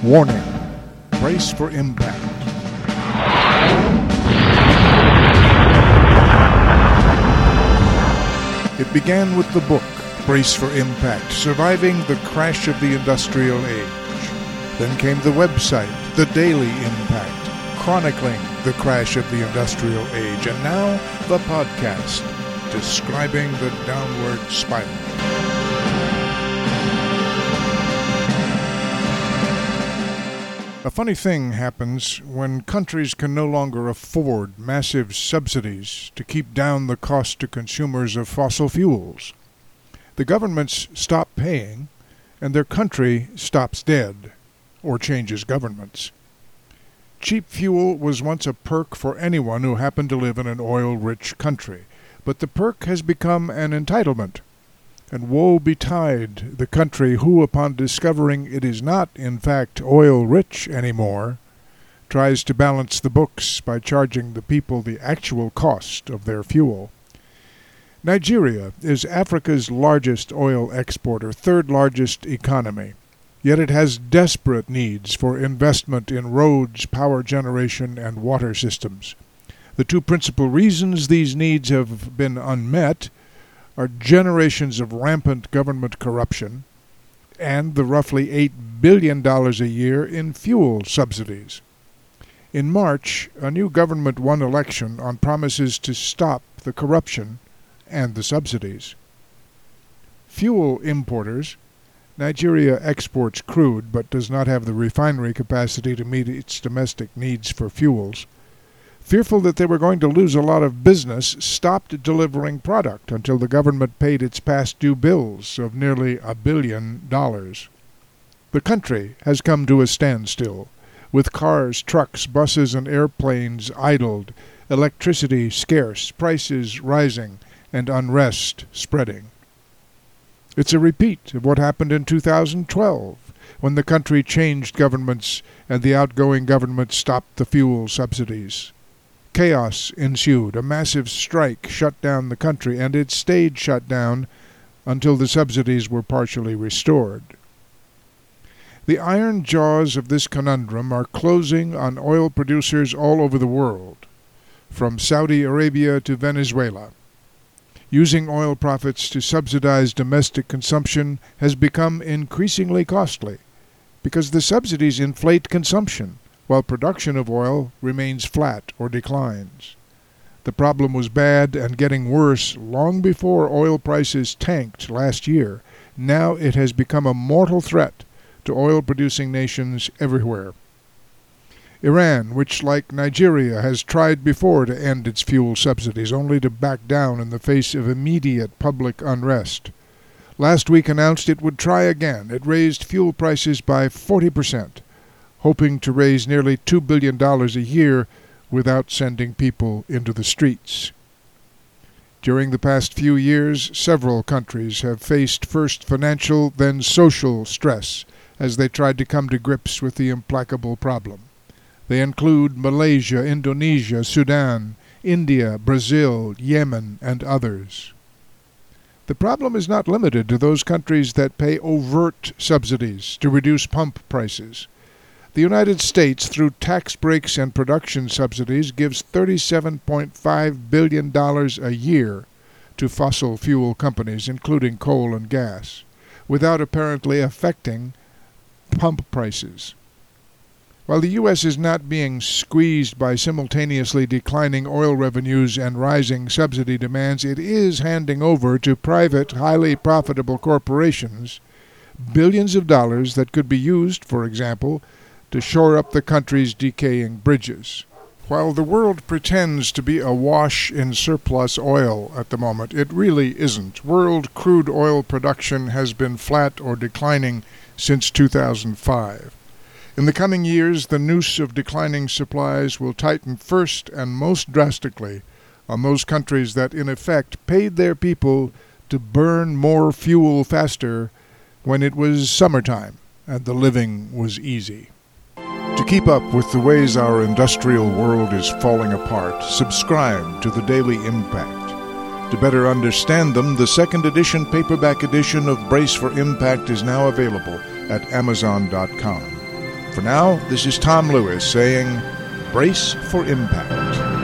Warning. Brace for impact. It began with the book, Brace for Impact, Surviving the Crash of the Industrial Age. Then came the website, The Daily Impact, chronicling the crash of the Industrial Age. And now, the podcast, describing the downward spiral. A funny thing happens when countries can no longer afford massive subsidies to keep down the cost to consumers of fossil fuels. The governments stop paying, and their country stops dead, or changes governments. Cheap fuel was once a perk for anyone who happened to live in an oil-rich country, but the perk has become an entitlement. And woe betide the country who, upon discovering it is not, in fact, oil-rich anymore, tries to balance the books by charging the people the actual cost of their fuel. Nigeria is Africa's largest oil exporter, third largest economy, yet it has desperate needs for investment in roads, power generation, and water systems. The two principal reasons these needs have been unmet are generations of rampant government corruption and the roughly $8 billion a year in fuel subsidies. In March, a new government won election on promises to stop the corruption and the subsidies. Fuel importers. Nigeria exports crude but does not have the refinery capacity to meet its domestic needs for fuels. Fearful that they were going to lose a lot of business, stopped delivering product until the government paid its past due bills of nearly $1 billion. The country has come to a standstill, with cars, trucks, buses, and airplanes idled, electricity scarce, prices rising, and unrest spreading. It's a repeat of what happened in 2012, when the country changed governments and the outgoing government stopped the fuel subsidies. Chaos ensued. A massive strike shut down the country, and it stayed shut down until the subsidies were partially restored. The iron jaws of this conundrum are closing on oil producers all over the world, from Saudi Arabia to Venezuela. Using oil profits to subsidize domestic consumption has become increasingly costly because the subsidies inflate consumption, while production of oil remains flat or declines. The problem was bad and getting worse long before oil prices tanked last year. Now it has become a mortal threat to oil-producing nations everywhere. Iran, which like Nigeria has tried before to end its fuel subsidies, only to back down in the face of immediate public unrest, last week announced it would try again. It raised fuel prices by 40%. Hoping to raise nearly $2 billion a year without sending people into the streets. During the past few years, several countries have faced first financial, then social stress as they tried to come to grips with the implacable problem. They include Malaysia, Indonesia, Sudan, India, Brazil, Yemen, and others. The problem is not limited to those countries that pay overt subsidies to reduce pump prices. The United States, through tax breaks and production subsidies, gives $37.5 billion a year to fossil fuel companies, including coal and gas, without apparently affecting pump prices. While the U.S. is not being squeezed by simultaneously declining oil revenues and rising subsidy demands, it is handing over to private, highly profitable corporations billions of dollars that could be used, for example, to shore up the country's decaying bridges. While the world pretends to be awash in surplus oil at the moment, it really isn't. World crude oil production has been flat or declining since 2005. In the coming years, the noose of declining supplies will tighten first and most drastically on those countries that, in effect, paid their people to burn more fuel faster when it was summertime and the living was easy. To keep up with the ways our industrial world is falling apart, subscribe to the Daily Impact. To better understand them, the second edition paperback edition of Brace for Impact is now available at Amazon.com. For now, this is Tom Lewis saying, brace for impact.